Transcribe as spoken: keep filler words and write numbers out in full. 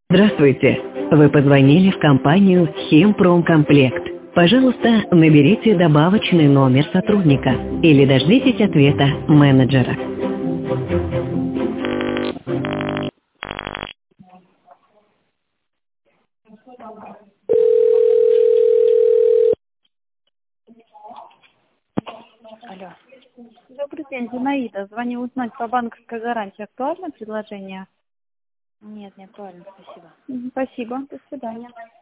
Здравствуйте. Вы позвонили в компанию «Химпромкомплект». Пожалуйста, наберите добавочный номер сотрудника или дождитесь ответа менеджера. Алло. Добрый день, Зинаида. Звоню узнать по банковской гарантии. Актуальное предложение? Нет, не актуально, спасибо. Мгм, спасибо. До свидания.